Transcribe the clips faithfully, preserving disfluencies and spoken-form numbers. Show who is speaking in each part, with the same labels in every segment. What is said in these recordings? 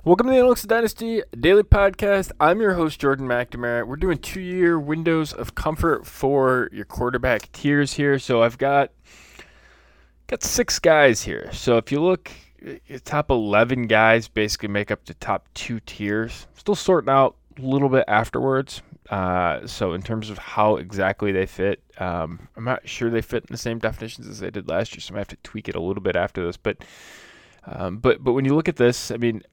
Speaker 1: Welcome to the Analytics Dynasty Daily Podcast. I'm your host, Jordan McNamara. We're doing two-year windows of comfort for your quarterback tiers here. So I've got got six guys here. So if you look, your top eleven guys basically make up the top two tiers. Still sorting out a little bit afterwards. Uh, so in terms of how exactly they fit, um, I'm not sure they fit in the same definitions as they did last year. So I might have to tweak it a little bit after this. But um, but but when you look at this, I mean,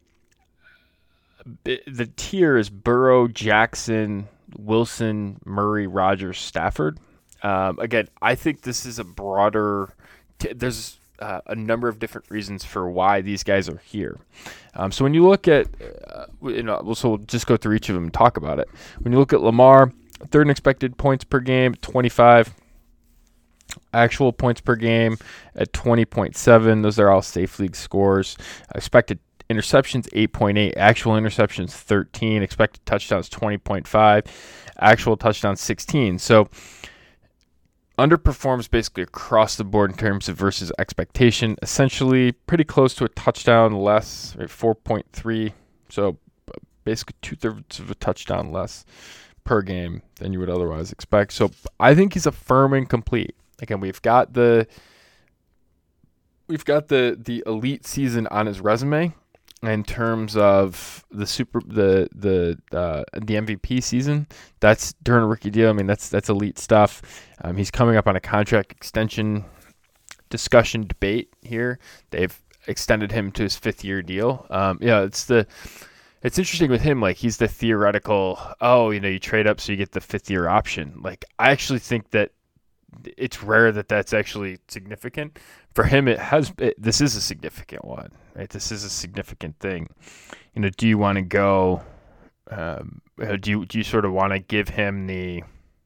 Speaker 1: the tier is Burrow, Jackson, Wilson, Murray, Rodgers, Stafford. Um, again, I think this is a broader t- – there's uh, a number of different reasons for why these guys are here. Um, so when you look at uh, – you know, so we'll just go through each of them and talk about it. When you look at Lamar, third in expected points per game, twenty-five. Actual points per game at twenty point seven. Those are all safe league scores. Expected interceptions, eight point eight. Actual interceptions, thirteen. Expected touchdowns, twenty point five. Actual touchdowns, sixteen. So underperforms basically across the board in terms of versus expectation. Essentially pretty close to a touchdown less, right, four point three. So basically two-thirds of a touchdown less per game than you would otherwise expect. So I think he's a firm and complete. Again, we've got the we've got the the elite season on his resume in terms of the super the the uh, the M V P season. That's during a rookie deal. I mean, that's that's elite stuff. Um, he's coming up on a contract extension discussion debate here. They've extended him to his fifth year deal. Um, yeah, it's the it's interesting with him. Like, he's the theoretical. Oh, you know, you trade up so you get the fifth year option. Like, I actually think that it's rare that that's actually significant. For him, it has. It, this is a significant one, right? This is a significant thing. You know, do you want to go? Um, do you do you sort of want to give him the,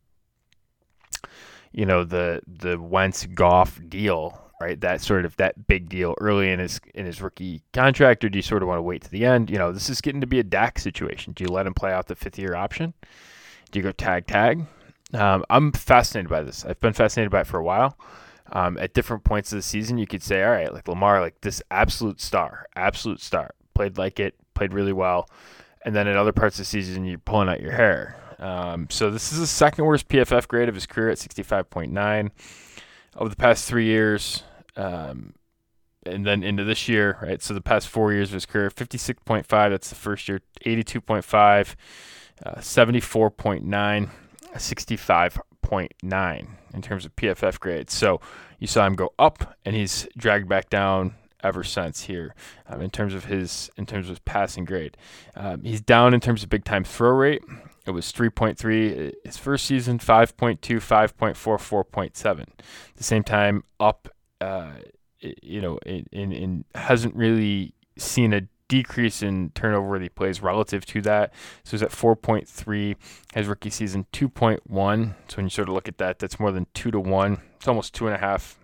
Speaker 1: you know, the the Wentz Goff deal, right? That sort of that big deal early in his in his rookie contract, or do you sort of want to wait to the end? You know, this is getting to be a Dak situation. Do you let him play out the fifth year option? Do you go tag tag? Um, I'm fascinated by this. I've been fascinated by it for a while. Um, at different points of the season, you could say, all right, like Lamar, like this absolute star, absolute star, played like it, played really well. And then at other parts of the season, you're pulling out your hair. Um, so this is the second worst P F F grade of his career at sixty-five point nine. Over the past three years, um, and then into this year, right? So the past four years of his career, fifty-six point five, that's the first year, eighty-two point five, uh, seventy-four point nine. sixty-five point nine in terms of P F F grades. So you saw him go up, and he's dragged back down ever since here um, in terms of his in terms of his passing grade. Um, he's down in terms of big time throw rate. It was three point three his first season, five point two, five point four, four point seven. At the same time, up, uh, you know, in, in, in hasn't really seen a decrease in turnover-worthy plays relative to that. So he's at four point three. His rookie season, two point one. So when you sort of look at that, that's more than two to one. It's almost two and a half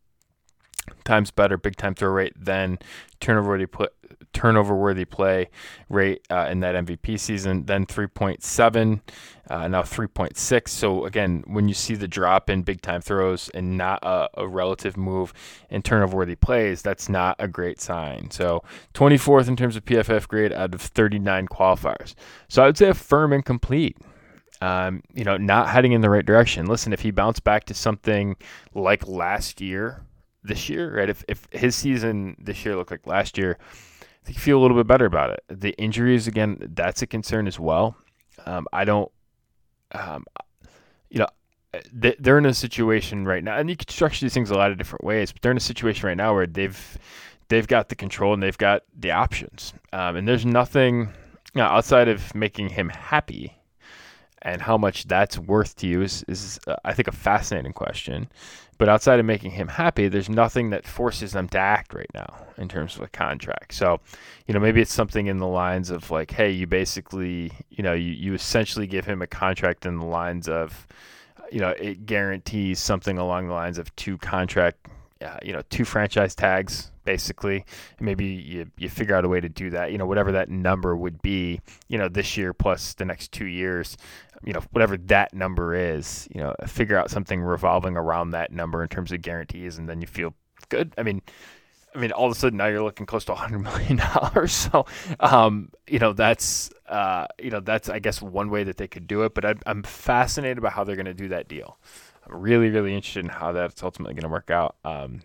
Speaker 1: times better big time throw rate than turnover-worthy play, turnover-worthy play rate uh, in that M V P season. Then three point seven, uh, now three point six. So again, when you see the drop in big time throws and not a, a relative move in turnover-worthy plays, that's not a great sign. So twenty-fourth in terms of P F F grade out of thirty-nine qualifiers. So I would say a firm and complete. Um, you know, not heading in the right direction. Listen, if he bounced back to something like last year, this year, right? If if his season this year looked like last year, I think you feel a little bit better about it. The injuries, again, that's a concern as well. Um, I don't, um, you know, they're in a situation right now, and you can structure these things a lot of different ways, but they're in a situation right now where they've they've got the control and they've got the options. Um, and there's nothing, you know, outside of making him happy. And how much that's worth to you is, is uh, I think, a fascinating question. But outside of making him happy, there's nothing that forces them to act right now in terms of a contract. So, you know, maybe it's something in the lines of like, hey, you basically, you know, you, you essentially give him a contract in the lines of, you know, it guarantees something along the lines of two contract, uh, you know, two franchise tags, basically. And maybe you, you figure out a way to do that, you know, whatever that number would be, you know, this year plus the next two years. You know, whatever that number is, you know, figure out something revolving around that number in terms of guarantees, and then you feel good. I mean, I mean, all of a sudden now you're looking close to one hundred million dollars. So, um, you know, that's, uh, you know, that's, I guess, one way that they could do it. But I'm, I'm fascinated about how they're going to do that deal. I'm really, really interested in how that's ultimately going to work out. Um,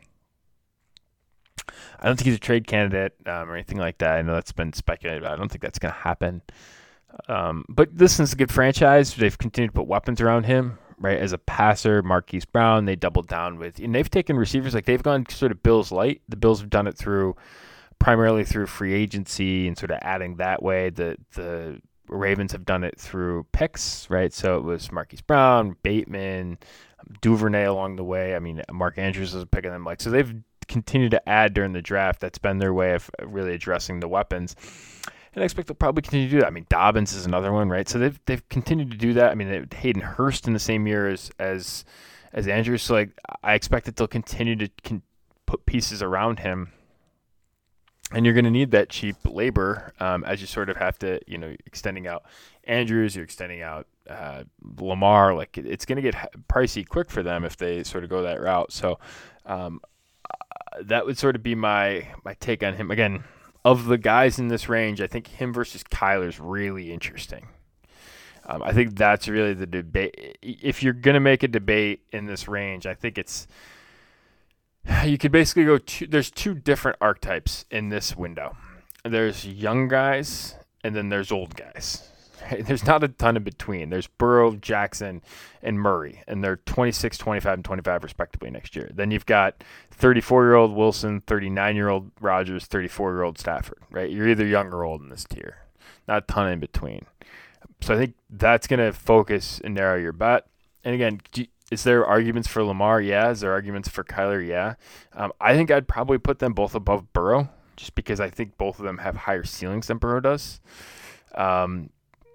Speaker 1: I don't think he's a trade candidate um, or anything like that. I know that's been speculated about. I don't think that's going to happen. Um, but this is a good franchise. They've continued to put weapons around him, right? As a passer, Marquise Brown, they doubled down with, and they've taken receivers, like they've gone sort of Bills light. The Bills have done it through, primarily through free agency and sort of adding that way. The, the Ravens have done it through picks, right? So it was Marquise Brown, Bateman, Duvernay along the way. I mean, Mark Andrews was picking them. Like, so they've continued to add during the draft. That's been their way of really addressing the weapons. And I expect they'll probably continue to do that. I mean, Dobbins is another one, right? So they've they've continued to do that. I mean, they, Hayden Hurst in the same year as as as Andrews. So like, I expect that they'll continue to con- put pieces around him. And you're going to need that cheap labor um, as you sort of have to, you know, extending out Andrews, you're extending out uh, Lamar. Like, it, it's going to get pricey quick for them if they sort of go that route. So um, uh, that would sort of be my my take on him. Again, of the guys in this range, I think him versus Kyler is really interesting. Um, I think that's really the debate. If you're going to make a debate in this range, I think it's you could basically go two, there's two different archetypes in this window. There's young guys, and then there's old guys. Right? There's not a ton in between. There's Burrow, Jackson, and Murray, and they're twenty-six, twenty-five, and twenty-five respectively next year. Then you've got thirty-four-year-old Wilson, thirty-nine-year-old Rodgers, thirty-four-year-old Stafford. Right? You're either young or old in this tier. Not a ton in between. So I think that's going to focus and narrow your bet. And again, is there arguments for Lamar? Yeah. Is there arguments for Kyler? Yeah. Um, I think I'd probably put them both above Burrow just because I think both of them have higher ceilings than Burrow does. Um,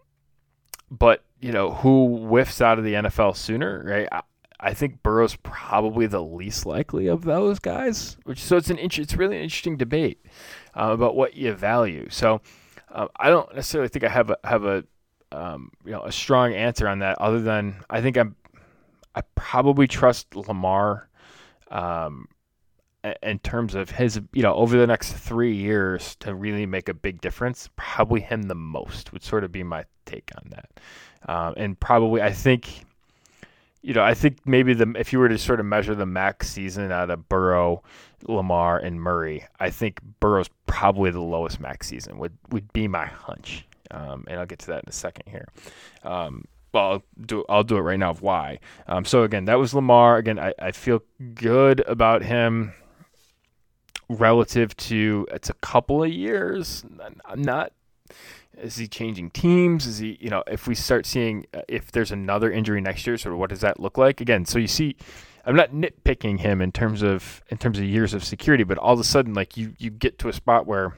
Speaker 1: but, you know, who whiffs out of the N F L sooner, right? I, I think Burrow's probably the least likely of those guys. Which so it's an int- it's really an interesting debate uh, about what you value. So uh, I don't necessarily think I have a have a um, you know a strong answer on that. Other than I think I'm I probably trust Lamar um, in terms of his you know over the next three years to really make a big difference. Probably him the most would sort of be my take on that. Um, and probably I think. You know, I think maybe the if you were to sort of measure the max season out of Burrow, Lamar, and Murray, I think Burrow's probably the lowest max season would, would be my hunch. Um, and I'll get to that in a second here. Um, well, I'll do I'll do it right now of why. Um, so again, that was Lamar. Again, I, I feel good about him relative to it's a couple of years. I'm not. Is he changing teams? Is he, you know, if we start seeing uh, if there's another injury next year, sort of what does that look like? Again, so you see, I'm not nitpicking him in terms of in terms of years of security, but all of a sudden, like you you get to a spot where,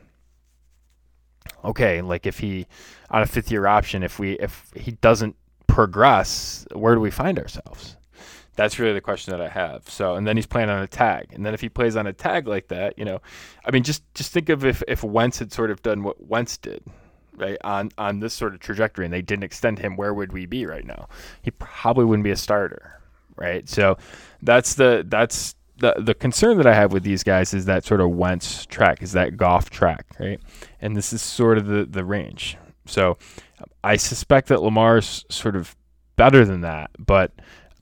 Speaker 1: okay, like if he on a fifth year option, if we if he doesn't progress, where do we find ourselves? That's really the question that I have. So, and then he's playing on a tag, and then if he plays on a tag like that, you know, I mean, just just think of if if Wentz had sort of done what Wentz did. Right on, on this sort of trajectory, and they didn't extend him, where would we be right now? He probably wouldn't be a starter, right? So that's the that's the the concern that I have with these guys is that sort of Wentz track, is that Goff track, right? And this is sort of the the range. So I suspect that Lamar's sort of better than that, but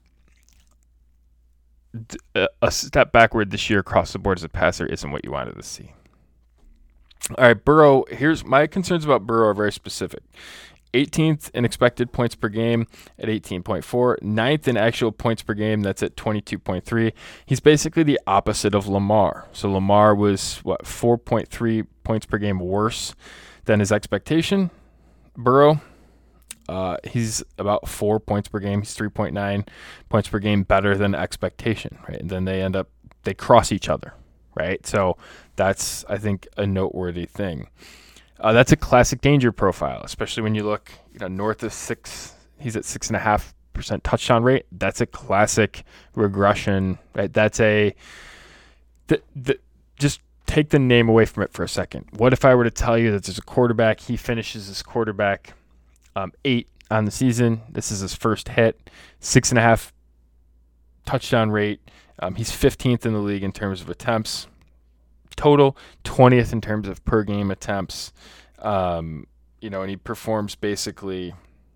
Speaker 1: a step backward this year across the board as a passer isn't what you wanted to see. All right, Burrow, here's my concerns about Burrow are very specific. eighteenth in expected points per game at eighteen point four. ninth in actual points per game, that's at twenty-two point three. He's basically the opposite of Lamar. So Lamar was, what, four point three points per game worse than his expectation. Burrow, uh, he's about four points per game. He's three point nine points per game better than expectation, right? And then they end up, they cross each other. Right, so that's I think a noteworthy thing. Uh, that's a classic danger profile, especially when you look, you know, north of six. He's at six and a half percent touchdown rate. That's a classic regression. Right, that's a. The, the, just take the name away from it for a second. What if I were to tell you that there's a quarterback? He finishes his quarterback um, eight on the season. This is his first hit. Six and a half touchdown rate. Um, he's fifteenth in the league in terms of attempts, total, twentieth in terms of per game attempts. Um, you know, and he performs basically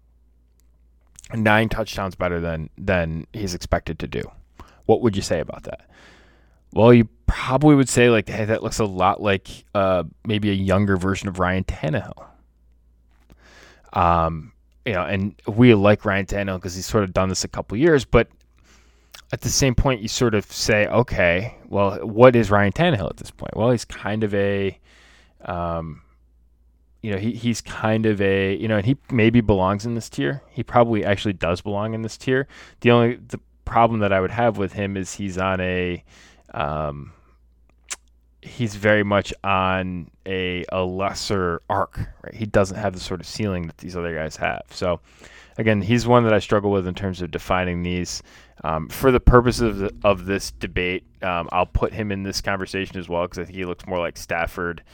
Speaker 1: nine touchdowns better than than he's expected to do. What would you say about that? Well, you probably would say, like, hey, that looks a lot like uh, maybe a younger version of Ryan Tannehill. Um, you know, and we like Ryan Tannehill because he's sort of done this a couple years, but at the same point, you sort of say, okay, well, what is Ryan Tannehill at this point? Well, he's kind of a, um, you know, he he's kind of a, you know, and he maybe belongs in this tier. He probably actually does belong in this tier. The only the problem that I would have with him is he's on a, um, he's very much on a a lesser arc, right? He doesn't have the sort of ceiling that these other guys have. So, again, he's one that I struggle with in terms of defining these. Um, for the purposes of, the, of this debate, um, I'll put him in this conversation as well because I think he looks more like Stafford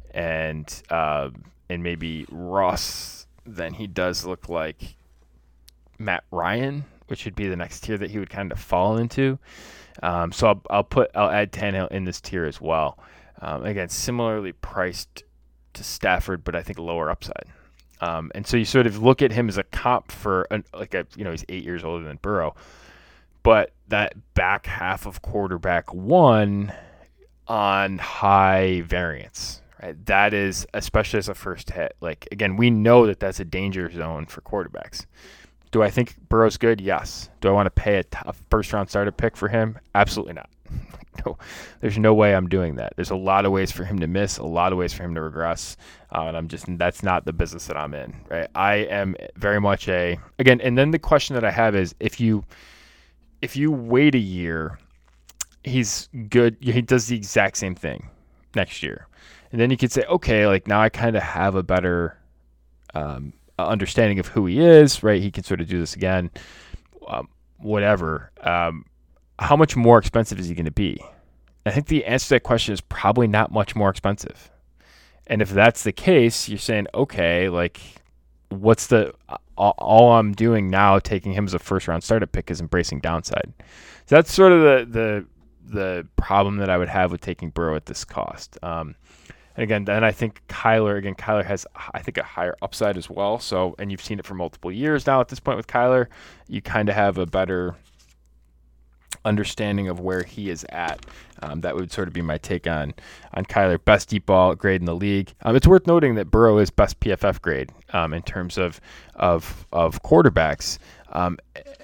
Speaker 1: and uh, and maybe Russ than he does look like Matt Ryan, which would be the next tier that he would kind of fall into. Um, so I'll, I'll put I'll add Tannehill in this tier as well. Um, again, similarly priced to Stafford, but I think lower upside. Um, and so you sort of look at him as a comp for an, like a you know he's eight years older than Burrow, but that back half of quarterback one on high variance, right? That is, especially as a first hit. Like again, we know that that's a danger zone for quarterbacks. Do I think Burrow's good? Yes. Do I want to pay a, t- a first-round starter pick for him? Absolutely not. No, there's no way I'm doing that. There's a lot of ways for him to miss, a lot of ways for him to regress, uh, and I'm just that's not the business that I'm in. Right? I am very much a again, and then the question that I have is if you if you wait a year, he's good. He does the exact same thing next year, and then you could say, okay, like now I kind of have a better. Um, understanding of who he is, right? He can sort of do this again, um, whatever. Um, how much more expensive is he going to be? I think the answer to that question is probably not much more expensive. And if that's the case, you're saying, okay, like, what's the all, all I'm doing now, taking him as a first round startup pick, is embracing downside. So that's sort of the the the problem that I would have with taking Burrow at this cost. Um, And again, then I think Kyler, again, Kyler has, I think, a higher upside as well. So, and you've seen it for multiple years now at this point with Kyler. You kind of have a better understanding of where he is at. Um, that would sort of be my take on on Kyler. Best deep ball grade in the league. Um, it's worth noting that Burrow is best P F F grade um, in terms of of of quarterbacks. Um,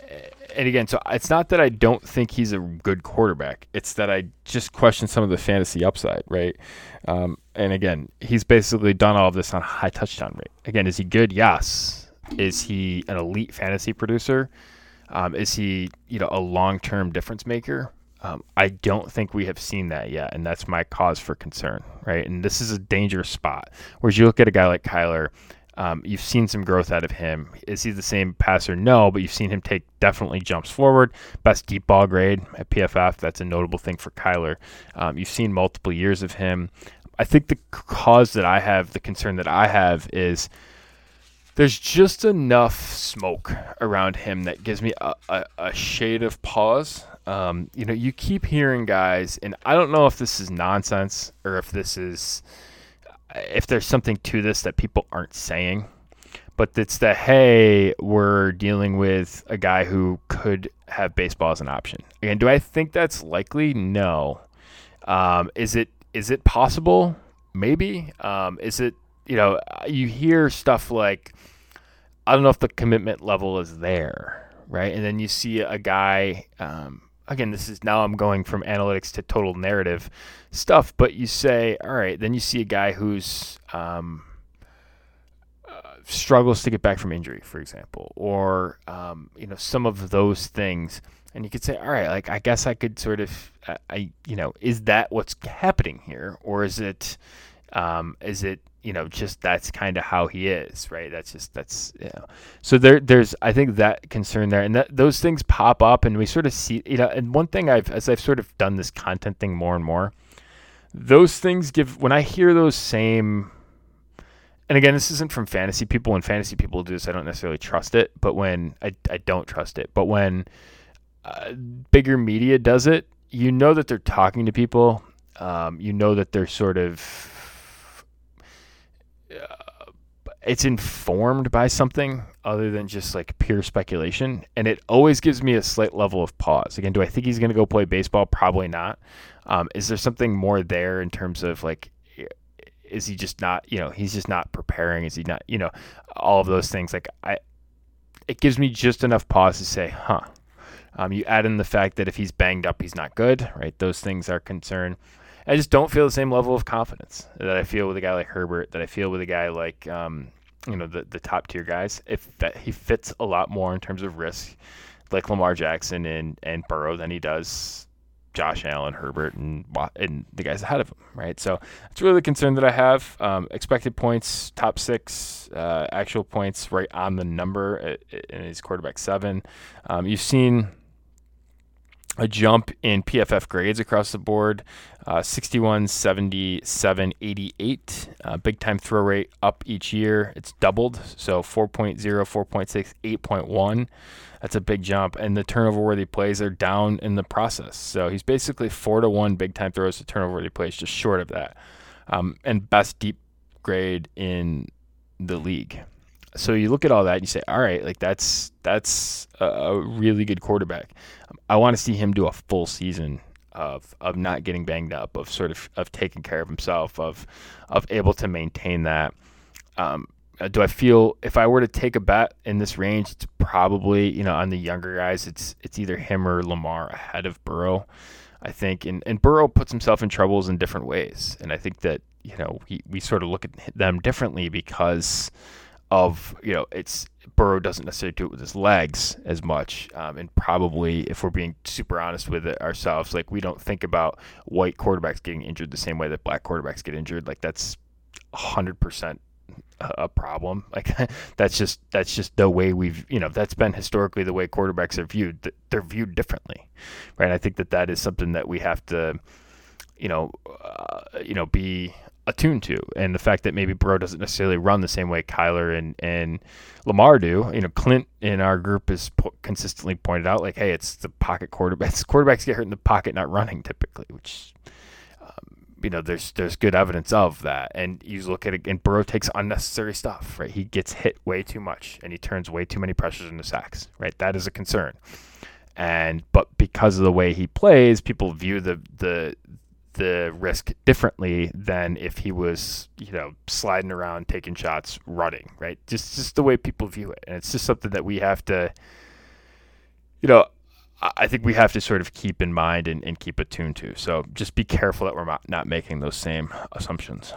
Speaker 1: and again, so it's not that I don't think he's a good quarterback. It's that I just question some of the fantasy upside, right? Um, and again, he's basically done all of this on a high touchdown rate. Again, is he good? Yes. Is he an elite fantasy producer? Um, is he, you know, a long-term difference maker? Um, I don't think we have seen that yet, and that's my cause for concern, right? And this is a dangerous spot. Whereas you look at a guy like Kyler, um, you've seen some growth out of him. Is he the same passer? No, but you've seen him take definitely jumps forward. Best deep ball grade at P F F. That's a notable thing for Kyler. Um, you've seen multiple years of him. I think the cause that I have, the concern that I have is there's just enough smoke around him that gives me a, a, a shade of pause. Um, you know, you keep hearing guys, and I don't know if this is nonsense or if this is, if there's something to this that people aren't saying, but it's that, hey, we're dealing with a guy who could have baseball as an option. Again, do I think that's likely? No. Um, is it is it possible? Maybe. Um, is it, you know, you hear stuff like, I don't know if the commitment level is there, right? And then you see a guy, um, again, this is now I'm going from analytics to total narrative stuff, but you say, all right, then you see a guy who's um, uh, struggles to get back from injury, for example, or, um, you know, some of those things. And you could say, all right, like, I guess I could sort of, uh, I, you know, is that what's happening here? Or is it, um, is it, you know, just that's kind of how he is, right? That's just, that's, you know. So there, there's, I think that concern there, and that those things pop up, and we sort of see, you know, and one thing I've, as I've sort of done this content thing more and more, those things give, when I hear those same, and again, this isn't from fantasy people. When fantasy people do this, I don't necessarily trust it, but when, I, I don't trust it, but when uh, bigger media does it, you know that they're talking to people Um, you know that they're sort of uh, it's informed by something other than just like pure speculation, and it always gives me a slight level of pause. Again, do I think he's going to go play baseball? Probably not. Um, is there something more there in terms of like, is he just not, you know, he's just not preparing? Is he not, you know, all of those things? Like I, it gives me just enough pause to say, huh. Um, you add in the fact that if he's banged up, he's not good, right? Those things are concern. I just don't feel the same level of confidence that I feel with a guy like Herbert, that I feel with a guy like, um, you know, the, the top tier guys. If that, he fits a lot more in terms of risk, like Lamar Jackson and, and Burrow, than he does Josh Allen, Herbert, and and the guys ahead of him, right? So it's really the concern that I have. Um, expected points, top six, uh, actual points right on the number, and he's quarterback seven. Um, you've seen a jump in P F F grades across the board, uh, sixty-one, seventy-seven, eighty-eight. Uh, big time throw rate up each year. It's doubled, so four point oh, four point six, eight point one. That's a big jump. And the turnover-worthy plays are down in the process. So he's basically four to one big time throws to turnover-worthy plays, just short of that. Um, and best deep grade in the league. So you look at all that and you say, all right, like that's that's a, a really good quarterback. I want to see him do a full season of of not getting banged up, of sort of of taking care of himself, of of able to maintain that. Um, do I feel if I were to take a bet in this range, it's probably, you know, on the younger guys, it's it's either him or Lamar ahead of Burrow, I think. And, and Burrow puts himself in troubles in different ways. And I think that, you know, we, we sort of look at them differently because of, you know, it's Burrow doesn't necessarily do it with his legs as much. Um, and probably, if we're being super honest with it ourselves, like we don't think about white quarterbacks getting injured the same way that black quarterbacks get injured. Like that's one hundred percent a problem. Like that's just that's just the way we've, you know, that's been historically the way quarterbacks are viewed. They're viewed differently, right? I think that that is something that we have to, you know, uh, you know, be attuned to. And the fact that maybe Burrow doesn't necessarily run the same way Kyler and and Lamar do. You know, Clint in our group has po- consistently pointed out, like, hey, it's the pocket quarterbacks. Quarterbacks get hurt in the pocket, not running typically, which. You know, there's there's good evidence of that. And you look at it, and Burrow takes unnecessary stuff, right? He gets hit way too much, and he turns way too many pressures into sacks, right? That is a concern. And but because of the way he plays, people view the the the risk differently than if he was, you know, sliding around, taking shots, running, right? Just just the way people view it, and it's just something that we have to, you know. I think we have to sort of keep in mind and, and keep attuned to. So just be careful that we're not, not making those same assumptions.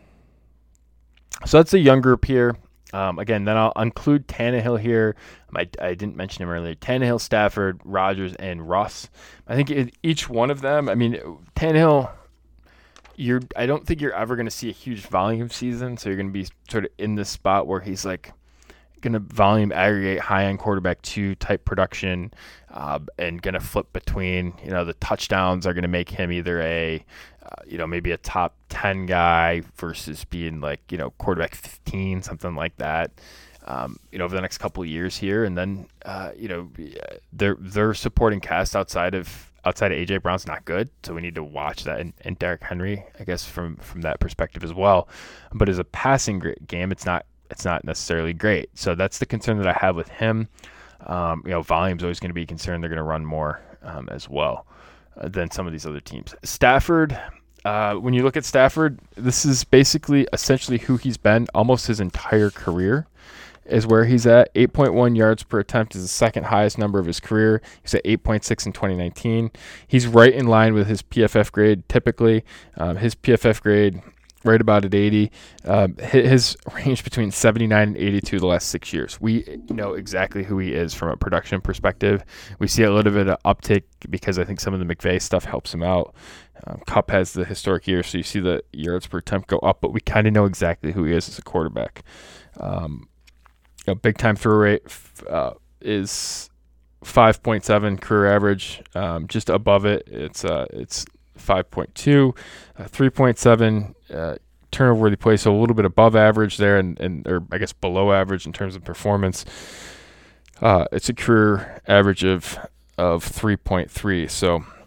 Speaker 1: So that's a young group here. Um, again, then I'll include Tannehill here. I, I didn't mention him earlier. Tannehill, Stafford, Rodgers, and Russ. I think in each one of them, I mean, Tannehill, you're, I don't think you're ever going to see a huge volume season. So you're going to be sort of in this spot where he's like, going to volume aggregate high end quarterback two type production, uh, and going to flip between, you know, the touchdowns are going to make him either a, uh, you know, maybe a top ten guy versus being like, you know, quarterback fifteen, something like that, um, you know, over the next couple of years here. And then, uh, you know, their, their supporting cast outside of, outside of A J Brown's not good. So we need to watch that. And, and Derrick Henry, I guess from, from that perspective as well. But as a passing game, it's not, it's not necessarily great. So that's the concern that I have with him. Um, you know, volume's always going to be a concern. They're going to run more um, as well uh, than some of these other teams. Stafford, uh, when you look at Stafford, this is basically essentially who he's been almost his entire career is where he's at. eight point one yards per attempt is the second highest number of his career. He's at eight point six in twenty nineteen. He's right in line with his P F F grade typically. Um, his P F F grade right about at eighty. Um, his range between seventy-nine and eighty-two the last six years. We know exactly who he is from a production perspective. We see a little bit of uptick because I think some of the McVay stuff helps him out. Um, Kupp has the historic year, so you see the yards per attempt go up, but we kind of know exactly who he is as a quarterback. Um, you know, big time throw rate uh, is five point seven career average, um, just above it. It's uh, it's five point two, uh, three point seven uh, turnover worthy play, so a little bit above average there, and, and or I guess below average in terms of performance. Uh, it's a career average of of three point three. So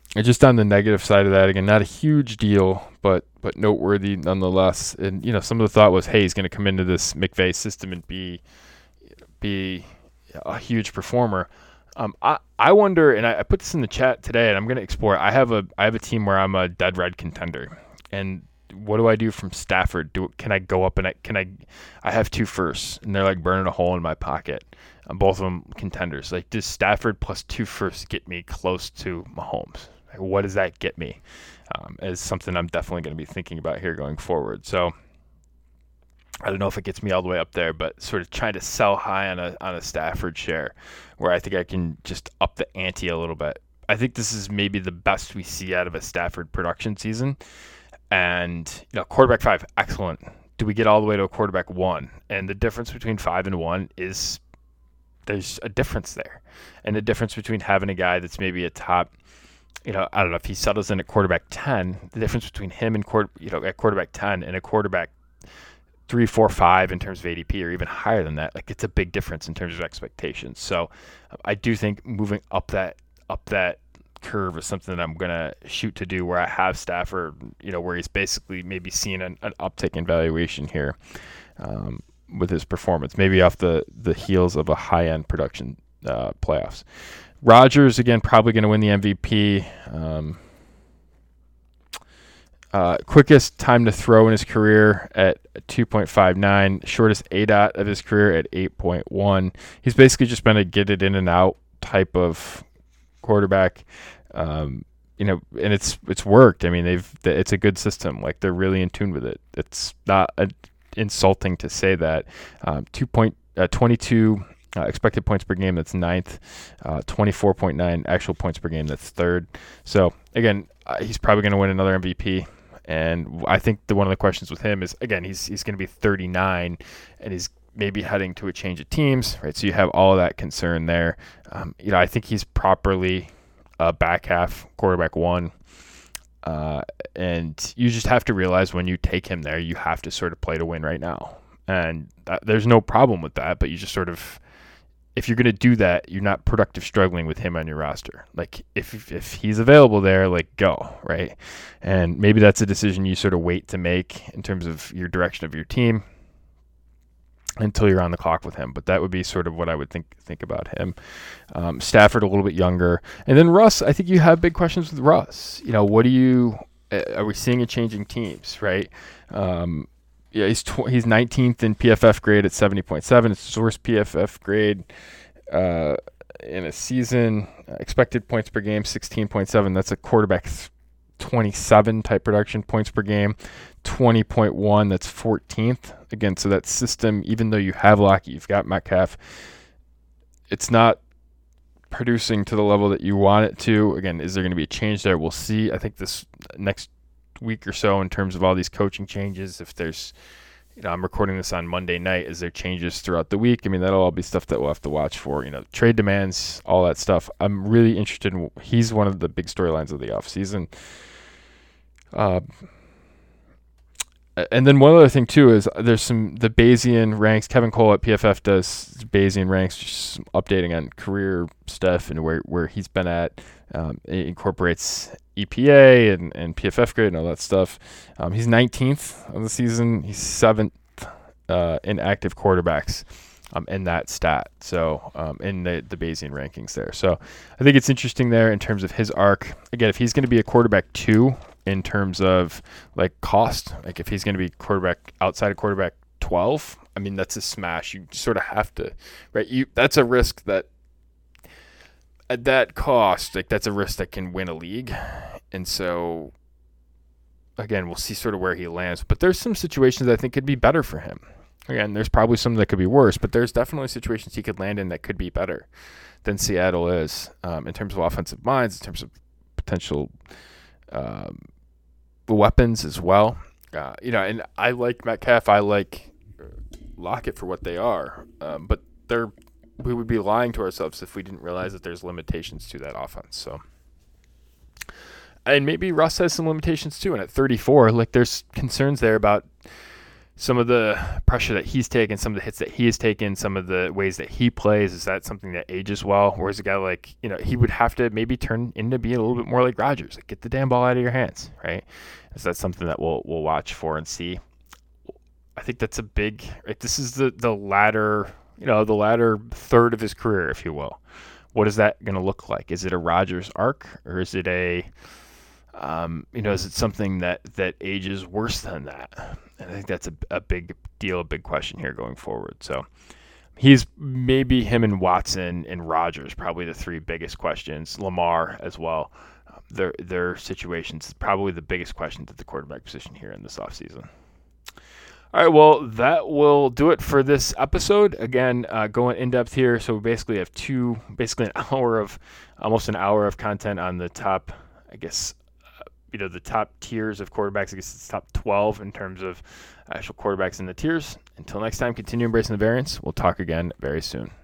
Speaker 1: And just on the negative side of that, again, not a huge deal, but but noteworthy nonetheless. And you know, some of the thought was, hey, he's going to come into this McVay system and be be a huge performer. Um, I I wonder, and I, I put this in the chat today, and I'm going to explore. I have a I have a team where I'm a dead red contender, and what do I do from Stafford? Do can I go up and I can I I have two firsts, and they're like burning a hole in my pocket. Um, both of them contenders. Like, does Stafford plus two firsts get me close to Mahomes? Like, what does that get me? Um, is something I'm definitely going to be thinking about here going forward. So I don't know if it gets me all the way up there, but sort of trying to sell high on a on a Stafford share, where I think I can just up the ante a little bit. I think this is maybe the best we see out of a Stafford production season. And, you know, quarterback five, excellent. Do we get all the way to a quarterback one? And the difference between five and one is there's a difference there. And the difference between having a guy that's maybe a top, you know, I don't know, if he settles in at quarterback ten, the difference between him and, quarter, you know, at quarterback ten and a quarterback three, four, five in terms of A D P or even higher than that, like, it's a big difference in terms of expectations. So I do think moving up that up that curve is something that I'm going to shoot to do, where I have Stafford, you know, where he's basically maybe seeing an, an uptick in valuation here um, with his performance, maybe off the, the heels of a high-end production uh, playoffs. Rodgers, again, probably going to win the M V P. Um, uh, quickest time to throw in his career at two point five nine, shortest A D O T of his career at eight point one. He's basically just been a get it in and out type of quarterback, um, you know, and it's it's worked. I mean, they've it's a good system. Like, they're really in tune with it. It's not a, insulting to say that. Um, two point uh, twenty-two uh, expected points per game. That's ninth. Uh, twenty-four point nine actual points per game. That's third. So again, uh, he's probably going to win another M V P. And I think the one of the questions with him is, again, he's he's going to be thirty-nine, and he's maybe heading to a change of teams, right? So you have all of that concern there. Um, you know, I think he's properly a back half quarterback one. Uh, and you just have to realize when you take him there, you have to sort of play to win right now. And that, there's no problem with that, but you just sort of, if you're going to do that, you're not productive struggling with him on your roster. Like, if if he's available there, like, go, right? And maybe that's a decision you sort of wait to make in terms of your direction of your team until you're on the clock with him. But that would be sort of what I would think think about him. Um, Stafford a little bit younger. And then Russ, I think you have big questions with Russ. You know, what do you uh, – are we seeing a changing teams, right? Um, yeah, he's tw- he's nineteenth in P F F grade at seventy point seven. It's his worst P F F grade uh, in a season. Uh, expected points per game, sixteen point seven. That's a quarterback th- twenty-seven type production points per game. twenty point one, that's fourteenth. Again, so that system, even though you have Lockett, you've got Metcalf, it's not producing to the level that you want it to. Again, is there going to be a change there? We'll see. I think this next week or so, in terms of all these coaching changes, if there's, you know, I'm recording this on Monday night, is there changes throughout the week? I mean, that'll all be stuff that we'll have to watch for, you know, trade demands, all that stuff. I'm really interested in, he's one of the big storylines of the offseason. Uh, and then one other thing too is there's some the Bayesian ranks. Kevin Cole at P F F does Bayesian ranks, just updating on career stuff and where, where he's been at. Um, it incorporates E P A and, and P F F grade and all that stuff. Um, he's nineteenth on the season. He's seventh uh, in active quarterbacks um, in that stat. So um, in the, the Bayesian rankings there. So I think it's interesting there in terms of his arc. Again, if he's going to be a quarterback two, in terms of like cost, like if he's going to be quarterback outside of quarterback twelve, I mean, that's a smash. You sort of have to, right? You that's a risk that at that cost, like that's a risk that can win a league. And so again, we'll see sort of where he lands, but there's some situations I think could be better for him. Again, there's probably some that could be worse, but there's definitely situations he could land in that could be better than Seattle is um, in terms of offensive minds, in terms of potential Um, weapons as well. Uh, you know, and I like Metcalf. I like Lockett for what they are. Um, but they're we would be lying to ourselves if we didn't realize that there's limitations to that offense. So, and maybe Russ has some limitations too. And at thirty-four, like there's concerns there about some of the pressure that he's taken, some of the hits that he has taken, some of the ways that he plays, is that something that ages well? Whereas a guy like, you know, he would have to maybe turn into being a little bit more like Rodgers, like get the damn ball out of your hands, right? Is that something that we'll we'll watch for and see? I think that's a big, right? This is the the latter, you know, the latter third of his career, if you will. What is that going to look like? Is it a Rodgers arc, or is it a Um, you know, is it something that, that ages worse than that? And I think that's a, a big deal, a big question here going forward. So he's maybe him and Watson and Rodgers, probably the three biggest questions. Lamar as well. Um, their their situations is probably the biggest question at the quarterback position here in this offseason. All right, well, that will do it for this episode. Again, uh, going in depth here. So we basically have two, basically an hour of, almost an hour of content on the top, I guess, you know, the top tiers of quarterbacks. I guess it's top twelve in terms of actual quarterbacks in the tiers. Until next time, continue embracing the variance. We'll talk again very soon.